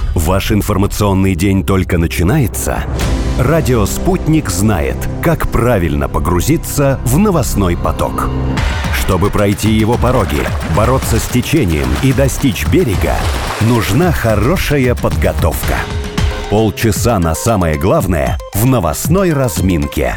Ваш информационный день только начинается? Радио «Спутник» знает, как правильно погрузиться в новостной поток. Чтобы пройти его пороги, бороться с течением и достичь берега, нужна хорошая подготовка. Полчаса на самое главное в новостной разминке.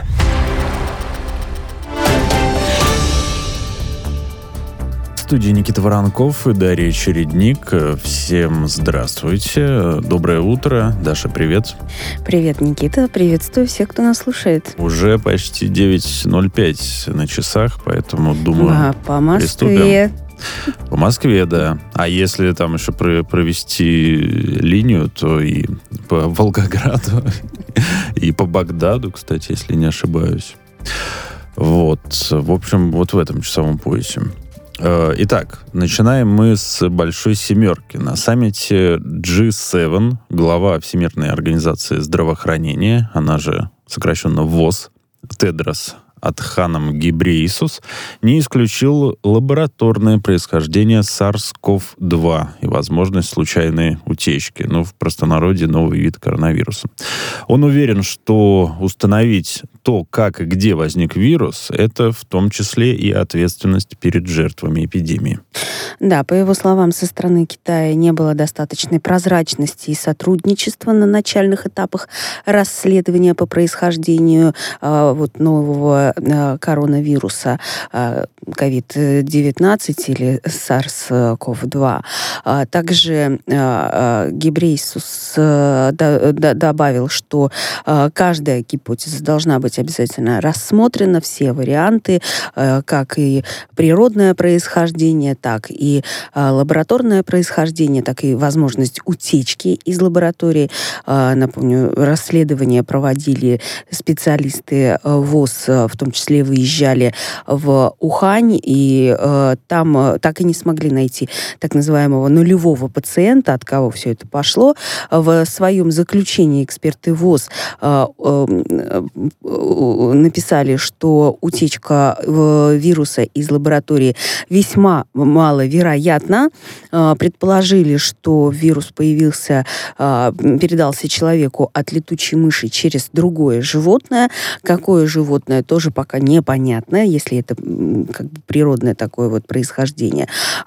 В студии Никита Воронков и Дарья Чередник. Всем здравствуйте. Доброе утро. Даша, привет. Привет, Никита. Приветствую всех, кто нас слушает. Уже почти 9:05 на часах, поэтому, думаю, по Москве. Приступим. По Москве, да. А если там еще провести линию, то и по Волгограду, и по Багдаду, кстати, если не ошибаюсь. Вот. В общем, вот в этом часовом поясе. Итак, начинаем мы с большой семерки. На саммите G7 глава Всемирной организации здравоохранения, она же сокращенно ВОЗ, Тедрос Адханом Гебрейесус, не исключил лабораторное происхождение SARS-CoV-2 и возможность случайной утечки. В простонародье новый вид коронавируса. Он уверен, что установить то, как и где возник вирус, это в том числе и ответственность перед жертвами эпидемии. Да, по его словам, со стороны Китая не было достаточной прозрачности и сотрудничества на начальных этапах расследования по происхождению нового коронавируса COVID-19 или SARS-CoV-2. Также Гебрейесус добавил, что каждая гипотеза должна быть обязательно рассмотрена, все варианты, как и природное происхождение, так и лабораторное происхождение, так и возможность утечки из лаборатории. Напомню, расследования проводили специалисты ВОЗ, в том числе выезжали в Ухань, и там так и не смогли найти так называемого нулевого пациента, от кого все это пошло. В своем заключении эксперты ВОЗ написали, что утечка вируса из лаборатории весьма маловероятна. Предположили, что вирус передался человеку от летучей мыши через другое животное. Какое животное, тоже пока непонятно, если это природное такое происхождение.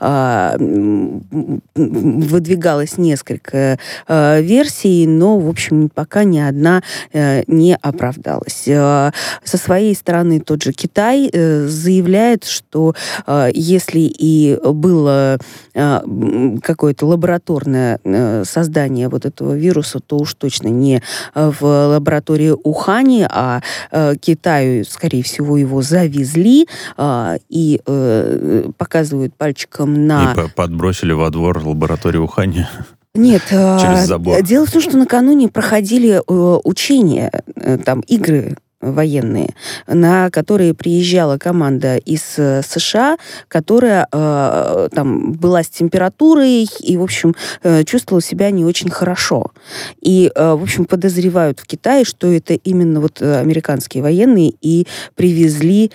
Выдвигалось несколько версий, но, в общем, пока ни одна не оправдалась. Со своей стороны тот же Китай заявляет, что если и было какое-то лабораторное создание этого вируса, то уж точно не в лаборатории Ухани, а Китаю, скорее всего, его завезли и показывают пальчиком на... И подбросили во двор лаборатории Ухани. Нет, через забор. Дело в том, что накануне проходили учения, там игры военные, на которые приезжала команда из США, которая там была с температурой и, в общем, чувствовала себя не очень хорошо. И, в общем, подозревают в Китае, что это именно американские военные и привезли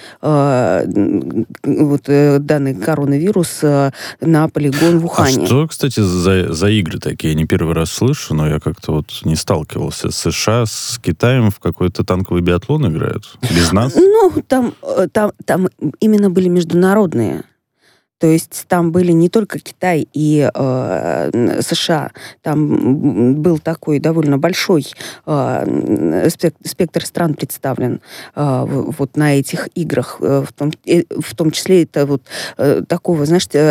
данный коронавирус на полигон в Ухане. А что, кстати, за игры такие? Я не первый раз слышу, но я как-то не сталкивался. США с Китаем в какой-то танковый биатлон играют? Без нас? Там именно были международные. То есть там были не только Китай и США. Там был такой довольно большой спектр стран представлен на этих играх. В том числе это такого,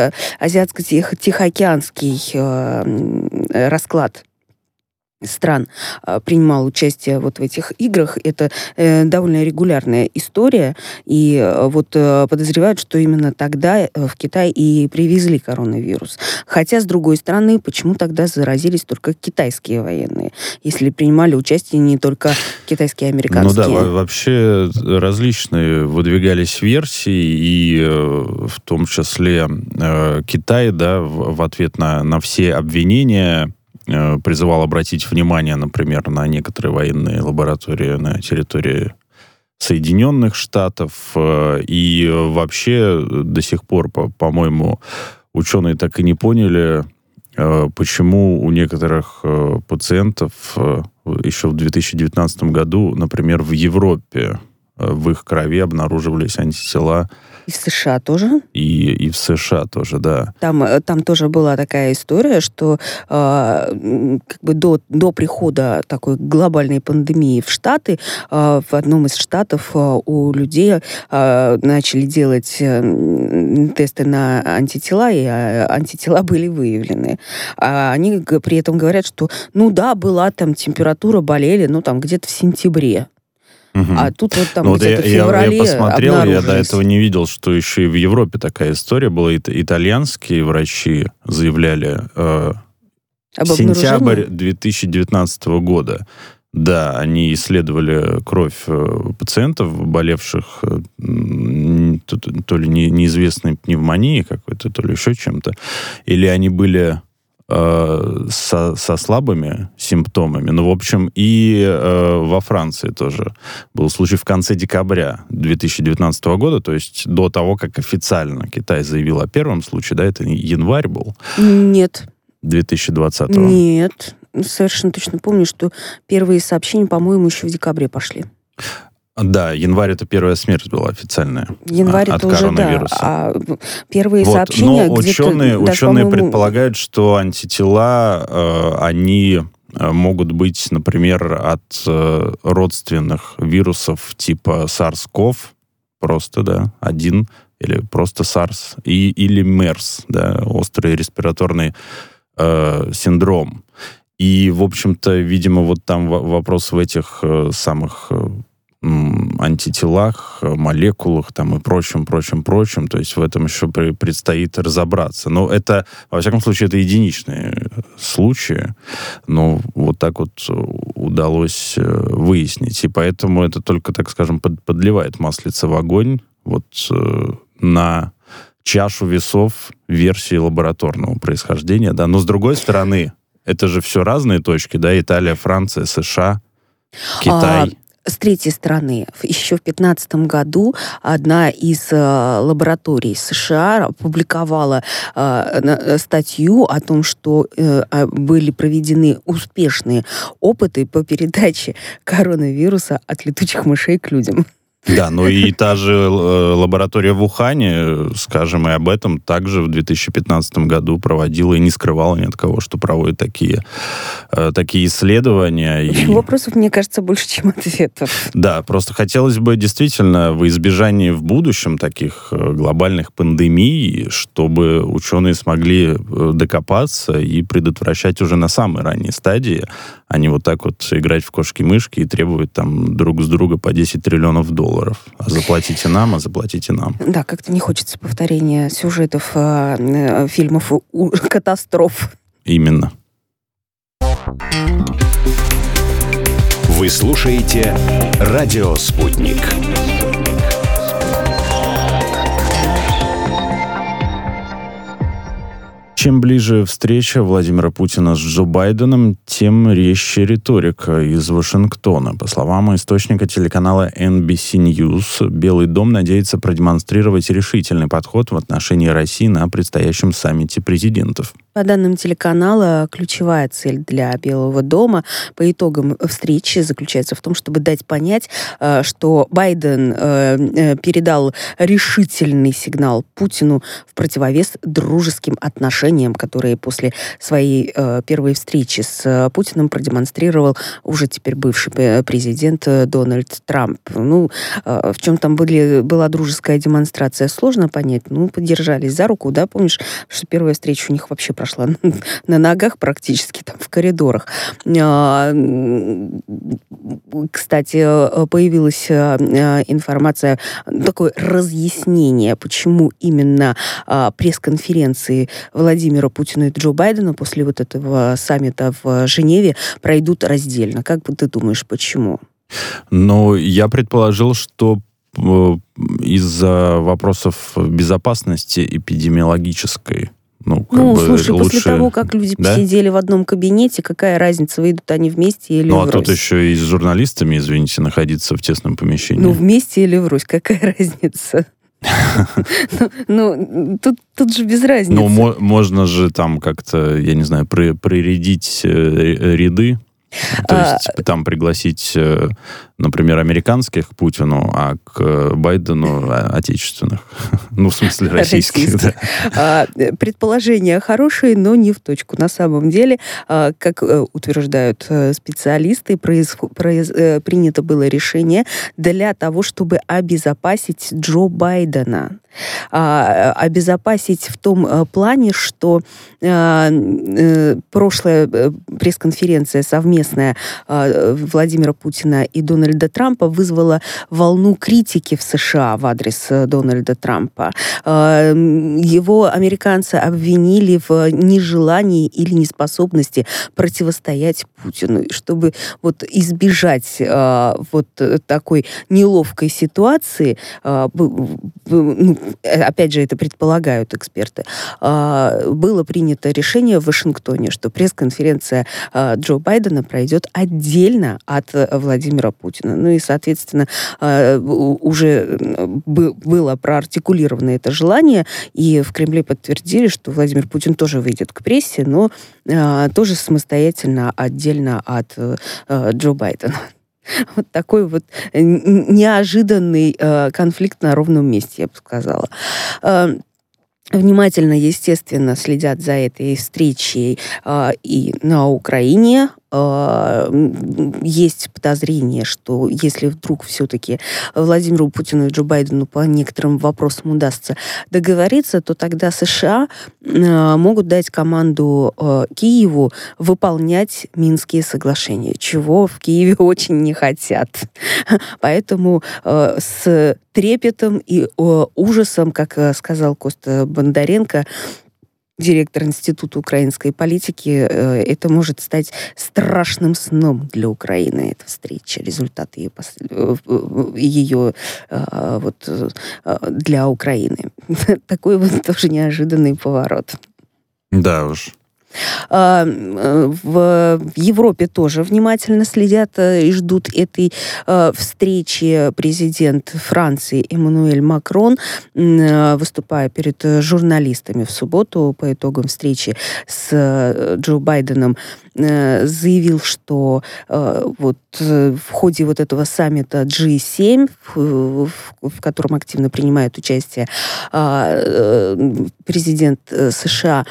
азиатско-тихоокеанский расклад стран принимал участие в этих играх. Это довольно регулярная история. И подозревают, что именно тогда в Китай и привезли коронавирус. Хотя, с другой стороны, почему тогда заразились только китайские военные, если принимали участие не только китайские и американские? Вообще различные выдвигались версии, и в том числе Китай, в ответ на все обвинения призывал обратить внимание, например, на некоторые военные лаборатории на территории Соединенных Штатов. И вообще до сих пор, по-моему, ученые так и не поняли, почему у некоторых пациентов еще в 2019 году, например, в Европе в их крови обнаруживались антитела. И в США тоже? И в США тоже, да. Там тоже была такая история, что как бы до прихода такой глобальной пандемии в Штаты, в одном из штатов у людей начали делать тесты на антитела, и антитела были выявлены. А они при этом говорят, что, была там температура, болели, там где-то в сентябре. А тут вот там где-то в феврале я посмотрел, я до этого не видел, что еще и в Европе такая история была. Итальянские врачи заявляли сентябрь 2019 года. Да, они исследовали кровь пациентов, болевших то ли неизвестной пневмонией какой-то, то ли еще чем-то. Или они были со слабыми симптомами. В общем, и во Франции тоже был случай в конце декабря 2019 года, то есть до того, как официально Китай заявил о первом случае, да, это январь был? Нет. 2020-го? Нет. Совершенно точно помню, что первые сообщения, по-моему, еще в декабре пошли. Да, январь — это первая смерть была официальная январь от это коронавируса. Уже, да. А первые сообщения но ученые предполагают, что антитела, они могут быть, например, от родственных вирусов типа SARS-CoV, просто, да, один, или просто SARS, или MERS, да, острый респираторный синдром. И, в общем-то, видимо, вот там вопрос в этих самых антителах, молекулах там и прочем. То есть в этом еще предстоит разобраться. Но это, во всяком случае, это единичные случаи. Но вот так вот удалось выяснить. И поэтому это только, так скажем, подливает маслица в огонь вот на чашу весов версии лабораторного происхождения. Да? Но с другой стороны, это же все разные точки, да, Италия, Франция, США, Китай. С третьей стороны, еще в 2015 году одна из лабораторий США опубликовала статью о том, что были проведены успешные опыты по передаче коронавируса от летучих мышей к людям. Да, и та же лаборатория в Ухане, скажем, и об этом также в 2015 году проводила и не скрывала ни от кого, что проводит такие исследования. Вопросов, мне кажется, больше, чем ответов. Да, просто хотелось бы действительно во избежание в будущем таких глобальных пандемий, чтобы ученые смогли докопаться и предотвращать уже на самой ранней стадии, а не вот так вот играть в кошки-мышки и требовать там друг с друга по 10 триллионов долларов. Заплатите нам. Да, как-то не хочется повторения сюжетов фильмов катастроф. Именно. Вы слушаете «Радио Спутник». Чем ближе встреча Владимира Путина с Джо Байденом, тем резче риторика из Вашингтона. По словам источника телеканала NBC News, Белый дом надеется продемонстрировать решительный подход в отношении России на предстоящем саммите президентов. По данным телеканала, ключевая цель для Белого дома по итогам встречи заключается в том, чтобы дать понять, что Байден передал решительный сигнал Путину в противовес дружеским отношениям, которые после своей первой встречи с Путиным продемонстрировал уже теперь бывший президент Дональд Трамп. В чем там была дружеская демонстрация, сложно понять. Подержались за руку, да, помнишь, что первая встреча у них вообще прошла на ногах практически, там, в коридорах. Кстати, появилась информация, такое разъяснение, почему именно пресс-конференции Владимира Путина и Джо Байдена после вот этого саммита в Женеве пройдут раздельно. Как бы ты думаешь, почему? Я предположил, что из-за вопросов безопасности эпидемиологической. Слушай, после того, как люди посидели в одном кабинете, какая разница, выйдут они вместе или врозь? А тут еще и с журналистами, извините, находиться в тесном помещении. Вместе или врозь, какая разница? Ну, тут же без разницы. Ну, можно же там как-то, я не знаю, прорядить ряды. То есть там пригласить, например, американских к Путину, а к Байдену отечественных. Ну, в смысле, российских. Да. Предположения хорошие, но не в точку. На самом деле, как утверждают специалисты, принято было решение для того, чтобы обезопасить Джо Байдена. Обезопасить в том плане, что прошлая пресс-конференция совместная Владимира Путина и Дональда Трампа вызвала волну критики в США в адрес Дональда Трампа. Его американцы обвинили в нежелании или неспособности противостоять Путину. Чтобы вот избежать вот такой неловкой ситуации, опять же, это предполагают эксперты, было принято решение в Вашингтоне, что пресс-конференция Джо Байдена пройдет отдельно от Владимира Путина. Ну и, соответственно, уже было проартикулировано это желание, и в Кремле подтвердили, что Владимир Путин тоже выйдет к прессе, но тоже самостоятельно, отдельно от Джо Байдена. Вот такой вот неожиданный конфликт на ровном месте, я бы сказала. Внимательно, естественно, следят за этой встречей и на Украине. Есть подозрение, что если вдруг все-таки Владимиру Путину и Джо Байдену по некоторым вопросам удастся договориться, то тогда США могут дать команду Киеву выполнять Минские соглашения, чего в Киеве очень не хотят. Поэтому с трепетом и ужасом, как сказал Костя Бондаренко, директор Института украинской политики, это может стать страшным сном для Украины, эта встреча, результат ее вот, для Украины. Такой вот тоже неожиданный поворот. Да уж. В Европе тоже внимательно следят и ждут этой встречи. Президент Франции Эммануэль Макрон, выступая перед журналистами в субботу по итогам встречи с Джо Байденом, заявил, что вот в ходе вот этого саммита G7, в котором активно принимает участие президент США,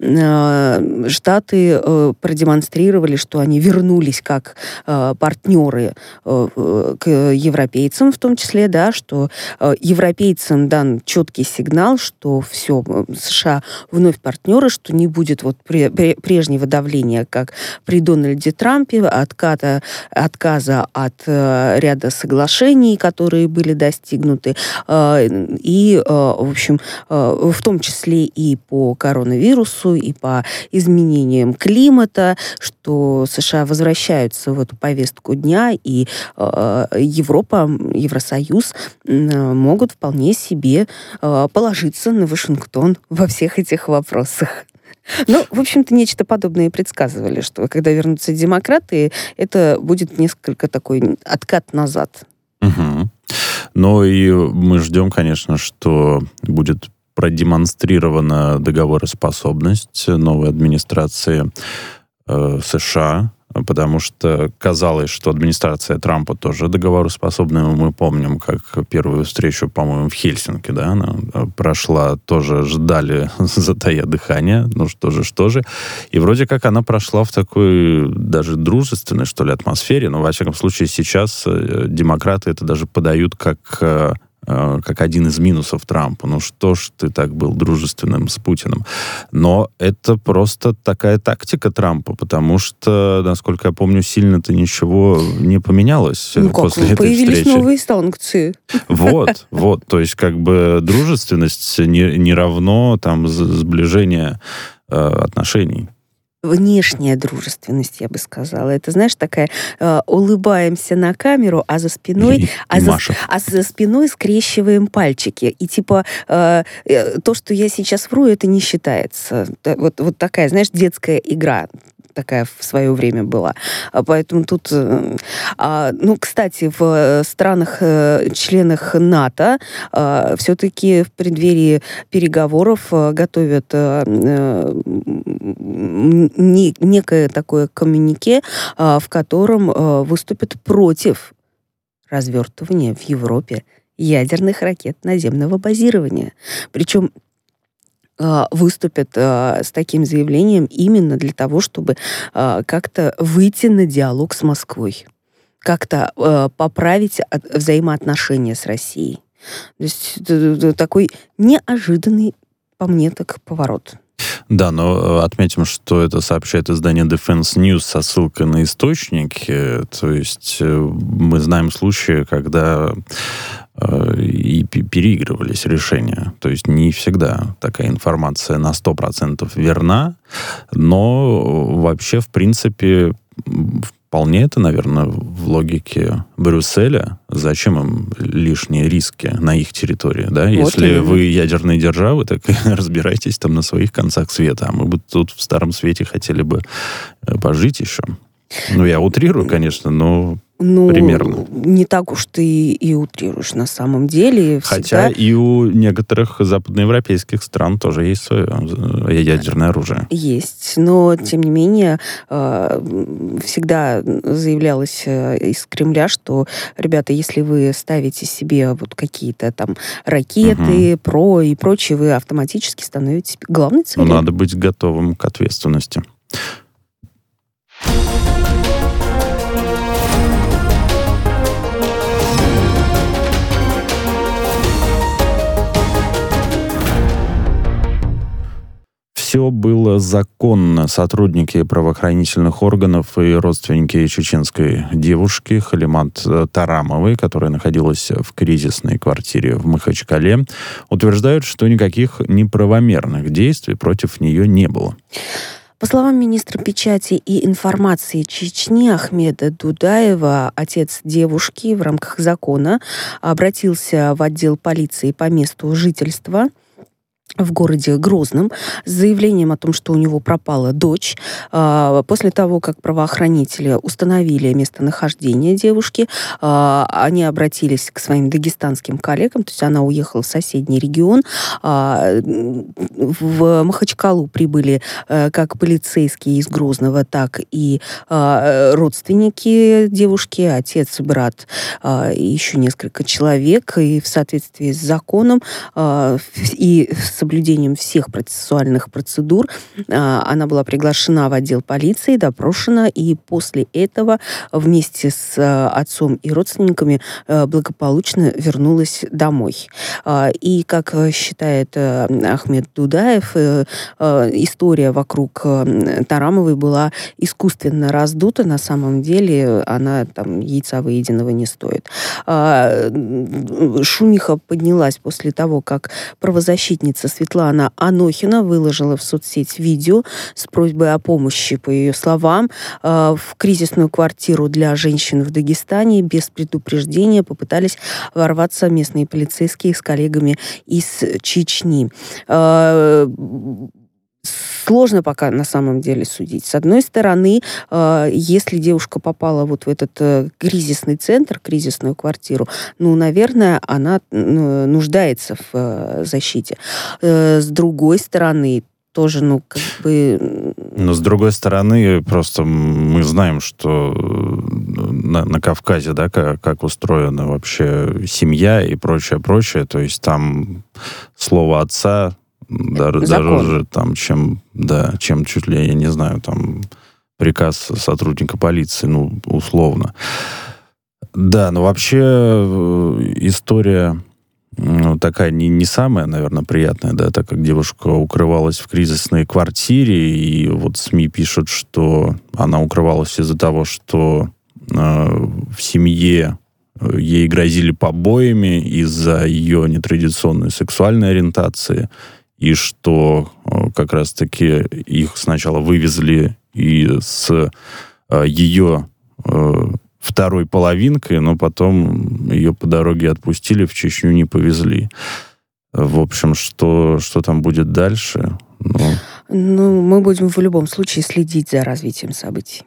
Штаты продемонстрировали, что они вернулись как партнеры к европейцам, в том числе, да, что европейцам дан четкий сигнал, что все, США вновь партнеры, что не будет вот прежнего давления, как при Дональде Трампе, отказа от ряда соглашений, которые были достигнуты, и, в общем, в том числе и по коронавирусу, и по изменениям климата, что США возвращаются в эту повестку дня, и Европа, Евросоюз могут вполне себе положиться на Вашингтон во всех этих вопросах. Ну, в общем-то, нечто подобное и предсказывали, что когда вернутся демократы, это будет несколько такой откат назад. Угу. Ну и мы ждем, конечно, что будет продемонстрирована договороспособность новой администрации США, потому что казалось, что администрация Трампа тоже договороспособная. Мы помним, как первую встречу, по-моему, в Хельсинки, да, она прошла, тоже ждали, затая дыхание, ну что же. И вроде как она прошла в такой даже дружественной, что ли, атмосфере, но, во всяком случае, сейчас демократы это даже подают как один из минусов Трампа. Ну что ж ты так был дружественным с Путиным? Но это просто такая тактика Трампа, потому что, насколько я помню, сильно-то ничего не поменялось после этой появились встречи. Новые санкции. Вот. То есть как бы дружественность не равно там сближение отношений. Внешняя дружественность, я бы сказала. Это, знаешь, такая улыбаемся на камеру, а за спиной, за спиной скрещиваем пальчики. И типа то, что я сейчас вру, это не считается. Вот такая, знаешь, детская игра. такая в свое время была. Поэтому тут... кстати, в странах, членах НАТО, все-таки в преддверии переговоров готовят некое такое коммюнике, в котором выступят против развертывания в Европе ядерных ракет наземного базирования. Причем выступят с таким заявлением именно для того, чтобы как-то выйти на диалог с Москвой, как-то поправить взаимоотношения с Россией. То есть такой неожиданный, по мне, так поворот. Да, но отметим, что это сообщает издание Defense News со ссылкой на источники. То есть мы знаем случаи, когда и переигрывались решения. То есть не всегда такая информация на 100% верна, но вообще, в принципе, вполне это, наверное, в логике Брюсселя. Зачем им лишние риски на их территории, да? Вот если именно вы ядерные державы, так разбирайтесь там на своих концах света. А мы бы тут в Старом Свете хотели бы пожить еще. Ну, я утрирую, конечно, но примерно. Не так уж ты и утрируешь на самом деле. Хотя и у некоторых западноевропейских стран тоже есть свое ядерное оружие. Есть, но, тем не менее, всегда заявлялось из Кремля, что, ребята, если вы ставите себе вот какие-то там ракеты, ПРО и прочее, вы автоматически становитесь главной целью. Но надо быть готовым к ответственности. Все было законно. Сотрудники правоохранительных органов и родственники чеченской девушки Халимат Тарамовой, которая находилась в кризисной квартире в Махачкале, утверждают, что никаких неправомерных действий против нее не было. По словам министра печати и информации Чечни Ахмеда Дудаева, отец девушки в рамках закона обратился в отдел полиции по месту жительства в городе Грозном с заявлением о том, что у него пропала дочь. После того, как правоохранители установили местонахождение девушки, они обратились к своим дагестанским коллегам, то есть она уехала в соседний регион. В Махачкалу прибыли как полицейские из Грозного, так и родственники девушки, отец, брат и еще несколько человек. И в соответствии с законом и с соблюдением всех процессуальных процедур она была приглашена в отдел полиции, допрошена, и после этого вместе с отцом и родственниками благополучно вернулась домой. И, как считает Ахмед Дудаев, история вокруг Тарамовой была искусственно раздута. На самом деле она там яйца выеденного не стоит. Шумиха поднялась после того, как правозащитница Светлана Анохина выложила в соцсеть видео с просьбой о помощи, по ее словам, в кризисную квартиру для женщин в Дагестане. Без предупреждения попытались ворваться местные полицейские с коллегами из Чечни. Сложно пока на самом деле судить. С одной стороны, если девушка попала вот в этот кризисный центр, кризисную квартиру, наверное, она нуждается в защите. С другой стороны, тоже, Но с другой стороны, просто мы знаем, что на Кавказе, да, как устроена вообще семья и прочее, то есть там слово отца дороже, там, чем чуть ли, я не знаю, там, приказ сотрудника полиции, условно. Да, но вообще история такая не самая, наверное, приятная, да, так как девушка укрывалась в кризисной квартире, и вот СМИ пишут, что она укрывалась из-за того, что в семье ей грозили побоями из-за ее нетрадиционной сексуальной ориентации, и что как раз-таки их сначала вывезли и с ее второй половинкой, но потом ее по дороге отпустили, в Чечню не повезли. В общем, что там будет дальше? Ну, мы будем в любом случае следить за развитием событий.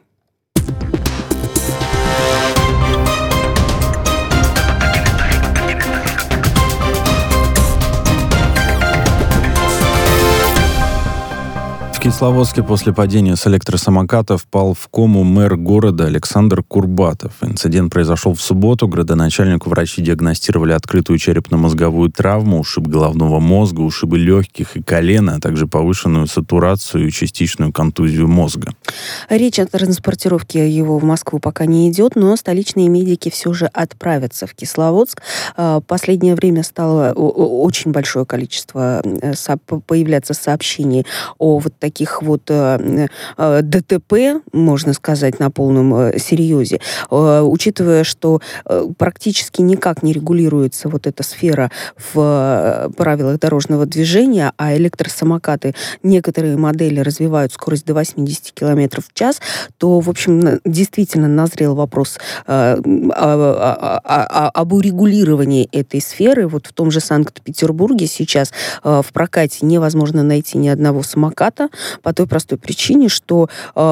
В Кисловодске после падения с электросамоката впал в кому мэр города Александр Курбатов. Инцидент произошел в субботу. Градоначальнику врачи диагностировали открытую черепно-мозговую травму, ушиб головного мозга, ушибы легких и колена, а также повышенную сатурацию и частичную контузию мозга. Речь о транспортировке его в Москву пока не идет, но столичные медики все же отправятся в Кисловодск. В последнее время стало очень большое количество появляться сообщений о вот таких вот ДТП, можно сказать, на полном серьезе, учитывая, что практически никак не регулируется вот эта сфера в правилах дорожного движения, а электросамокаты, некоторые модели развивают скорость до 80 км в час, то, в общем, действительно назрел вопрос об урегулировании этой сферы. Вот в том же Санкт-Петербурге сейчас в прокате невозможно найти ни одного самоката, по той простой причине, что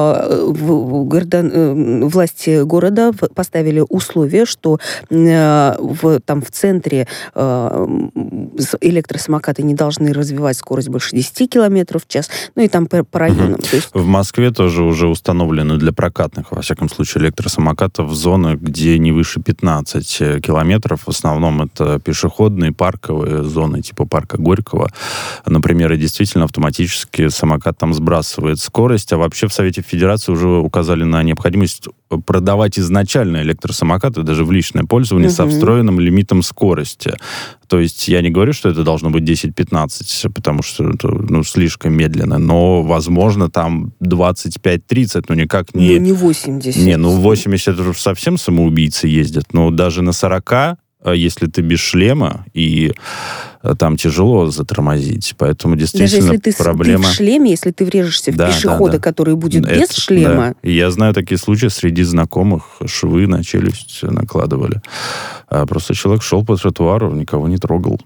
власти города поставили условие, что в центре электросамокаты не должны развивать скорость больше 10 км в час, ну и там по районам. То есть... В Москве тоже уже установлены для прокатных, во всяком случае, электросамокатов зоны, где не выше 15 километров. В основном это пешеходные, парковые зоны, типа парка Горького. Например, и действительно автоматически самокат там сбрасывает скорость, а вообще в Совете Федерации уже указали на необходимость продавать изначально электросамокаты даже в личное пользование со встроенным лимитом скорости. То есть я не говорю, что это должно быть 10-15, потому что это слишком медленно, но, возможно, там 25-30, но никак не... Ну, не 80. Не, 80 это уже совсем самоубийцы ездят, но даже на 40, если ты без шлема, и там тяжело затормозить, поэтому действительно даже если проблема... ты в шлеме, если ты врежешься в пешехода, который будет без шлема... Да. И я знаю такие случаи среди знакомых, швы на челюсть накладывали. Просто человек шел по тротуару, никого не трогал.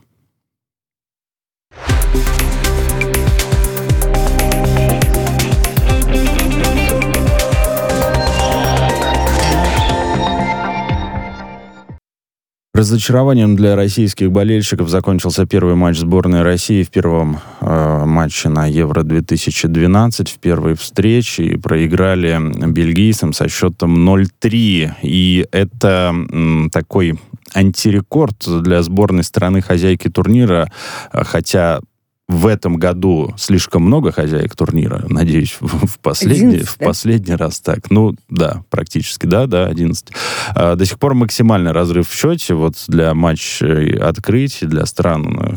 Разочарованием для российских болельщиков закончился первый матч сборной России в первом матче на Евро-2012, в первой встрече, и проиграли бельгийцам со счетом 0-3. И это такой антирекорд для сборной страны-хозяйки турнира, хотя в этом году слишком много хозяек турнира. Надеюсь, в последний раз так. Ну, да, практически, да, 11. До сих пор максимальный разрыв в счете. Вот для матчей открытий, для стран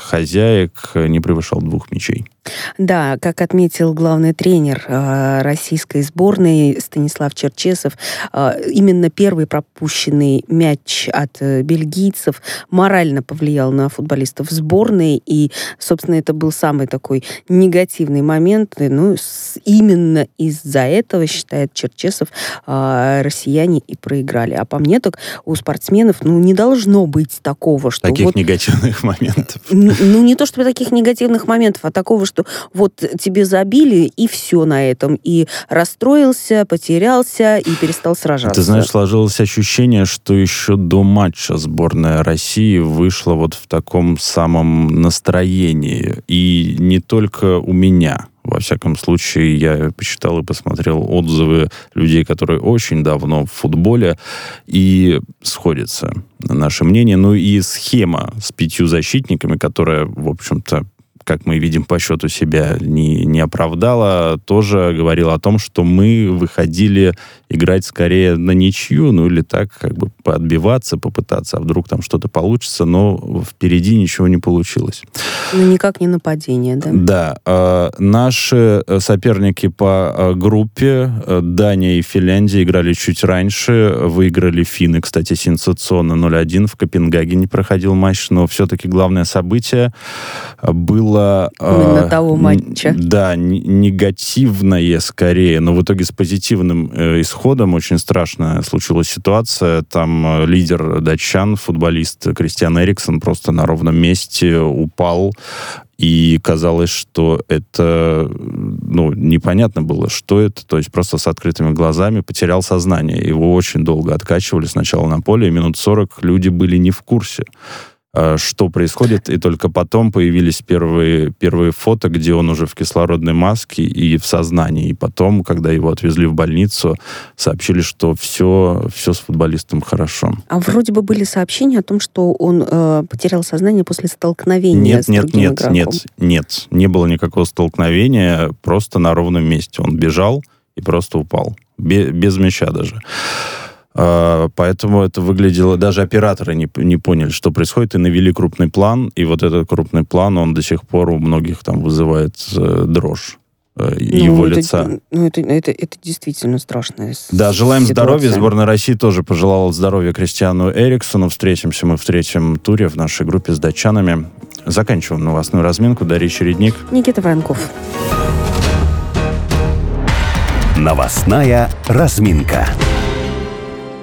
хозяек не превышал 2 мячей. Да, как отметил главный тренер российской сборной Станислав Черчесов, именно первый пропущенный мяч от бельгийцев морально повлиял на футболистов сборной, и, собственно, это был самый такой негативный момент. Ну, именно из-за этого, считает Черчесов, россияне и проиграли. А по мне, так у спортсменов, не должно быть такого, что... Таких негативных моментов. Не то, чтобы таких негативных моментов, а такого, что вот тебе забили, и все на этом. И расстроился, потерялся, и перестал сражаться. Ты знаешь, сложилось ощущение, что еще до матча сборная России вышла вот в таком самом настроении. И не только у меня. Во всяком случае, я почитал и посмотрел отзывы людей, которые очень давно в футболе, и сходится наше мнение. Ну и схема с 5 защитниками, которая, в общем-то, как мы видим по счету, себя не оправдала, тоже говорила о том, что мы выходили играть скорее на ничью, или так, как бы поотбиваться, попытаться, а вдруг там что-то получится, но впереди ничего не получилось. Никак не нападение, да? Да. Наши соперники по группе, Дания и Финляндия, играли чуть раньше, выиграли финны, кстати, сенсационно 0-1, в Копенгагене проходил матч, но все-таки главное событие было именно того матча. Да, негативное скорее, но в итоге с позитивным исходом. Очень страшная случилась ситуация. Там лидер датчан, футболист Кристиан Эриксон, просто на ровном месте упал И казалось, что это, непонятно было, что это. То есть просто с открытыми глазами потерял сознание. Его очень долго откачивали сначала на поле, и минут 40 люди были не в курсе, что происходит. И только потом появились первые фото, где он уже в кислородной маске и в сознании. И потом, когда его отвезли в больницу, сообщили, что все с футболистом хорошо. А вроде бы были сообщения о том, что он потерял сознание после столкновения с другим игроком. Нет, не было никакого столкновения, просто на ровном месте. Он бежал и просто упал. Без мяча даже. Поэтому это выглядело... Даже операторы не поняли, что происходит, и навели крупный план, и вот этот крупный план, он до сих пор у многих там вызывает дрожь его лица. Это действительно страшно. Да, желаем здоровья. Сборная России тоже пожелала здоровья Кристиану Эриксону. Встретимся мы в третьем туре в нашей группе с датчанами. Заканчиваем новостную разминку. Дарья Чередник. Никита Воронков. Новостная разминка.